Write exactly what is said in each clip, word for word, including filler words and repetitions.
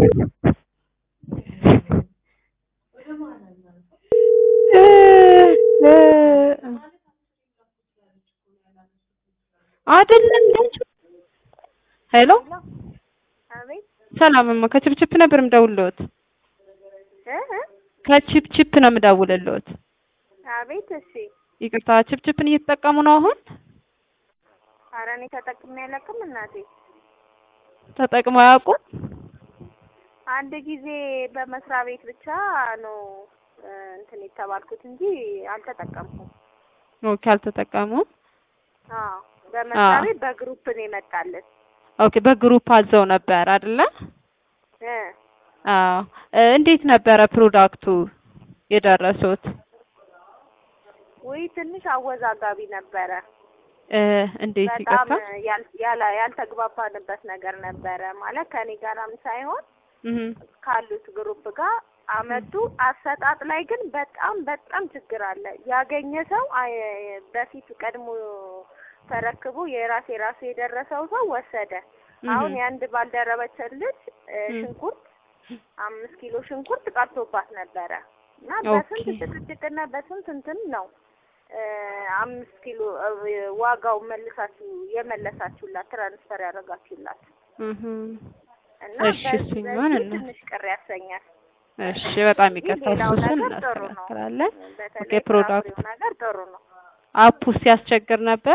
አይደለም ልጅ ሄሎ አቤት ሰላምማ ከችፕችፕ ነበር የምደውልልዎት እ ከችፕችፕ ነው የምደውልልዎት አቤት እሺ ይቅርታ ችፕችፕን እየተጠቀሙ ነው አሁን ኧረ እኔ ተጠቅሜ አላውቅም እናቴ ተጠቅመው አያውቁም አንድ ጊዜ በመስሪያ ቤት ብቻ ነው እንትን የተባልኩት እንጂ አልተጠቀምኩም ኦኬ አልተጠቀሙም አዎ በመስሪያ ቤት በግሩፕ ነው የመጣልን ኦኬ በግሩፕ አዘው ነበር አይደለ እ አዎ እንዴት ነበረ ፕሮዳክቱ የደረሱት ወይ ትንሽ አወዛጋቢ ነበረ እ እንዴት በጣም ይቀርታ ያላ ያልተግባባንበት ነገር ነበረ ማለት ከኔ ጋርም ሳይሆን እህ ካሉት ግሩፕ ጋር አመጡ አሰጣጥ ላይ ግን በጣም በጣም ችግር አለ ያገኘ ሰው በፊት ቀድሞ ተረክቦ የራሴ ራሱ የደረሰው ሰው ወሰደ አሁን ያንድ ባልደረበችን ልጅ ሽንኩርት አምስት ኪሎ ሽንኩርት ቀርቶባት ነበረ እና በስንት ጥቅጥቅና በስንት እንትን ነው አምስት ኪሎ ዋጋው መልሳችሁ የመለሳችሁላት ትራንስፈር ያደረጋችሁላት እህ እና እሺ ሲሆን እና ትንሽ ቅር ያሰኛል እሺ በጣም ይቀርታል እሱን እናስተካክላለን ኦኬ ፕሮዳክት ነገር ጥሩ ነው አፑ ሲያስቸግር ነበር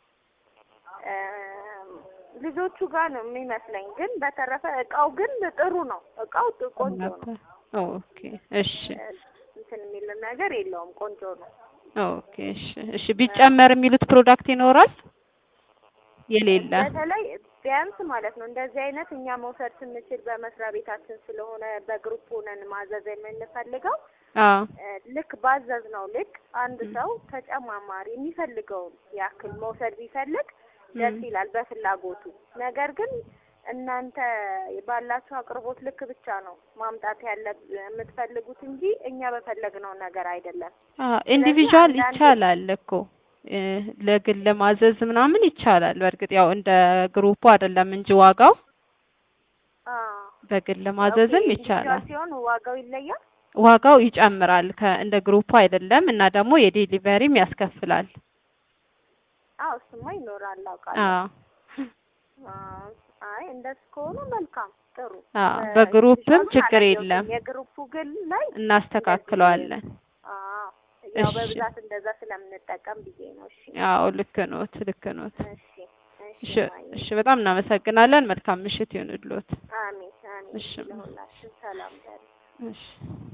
ልጆቹ ጋር ነው የሚመስለኝ ግን በተረፈ እቃው ግን ጥሩ ነው እቃው ቆንጆ ነው ኦኬ እሺ እንትን የሚል ነገር የለውም ቆንጆ ነው ኦኬ እሺ እሺ ቢጨመር የሚሉት ፕሮዳክት ይኖራል የሌለ በተለይ ቢያንስ ማለት ነው እንደዚህ አይነት እኛ መውሰድ ስንችል በመስሪያ ቤታችን ስለሆነ በግሩፕ ሆነን ማዘዝ የምንፈልገው አዎ ልክ ባዘዝ ነው ልክ አንድ ሰው ተጨማማሪ የሚፈልገውን ያክል መውሰድ ቢፈልግ ደስ ይላል በፍላጎቱ ነገር ግን እናንተ ባላችሁ አቅርቦት ልክ ብቻ ነው ማምጣት ያለ የምትፈልጉት እንጂ እኛ በፈለግነው ነገር አይደለም አዎ ኢንዲቪጁዋል ይቻላል እኮ ለግል ለማዘዝ ምናምን ይቻላል በርግጥ ያው እንደ ግሩፑ አይደለም እንጂ ዋጋው አዎ በግል ለማዘዝም ይቻላል ሲሆን ዋጋው ይለያል ዋጋው ይጨምራል እንደ ግሩፑ አይደለም እና ደግሞ የዴሊቨሪም ያስከፍላል አዎ እሱማ ይኖራል አውቃለሁ አዎ አይ እንደሱ ከሆነ መልካም ጥሩ አዎ በግሩፕም ችግር የለም የግሩፑ ግን ላይ እናስተካክለዋለን አዎ ያው በብዛት እንደዛ ስለምንጠቀም ብዬ ነው እሺ አዎ ልክ ነዎት ልክ ነዎት እሺ እሺ እሺ በጣም እናመሰግናለን መልካም ምሽት ይሁንልዎት አሜን አሜን እሺ ለሁላችን ሰላም ደሩ እሺ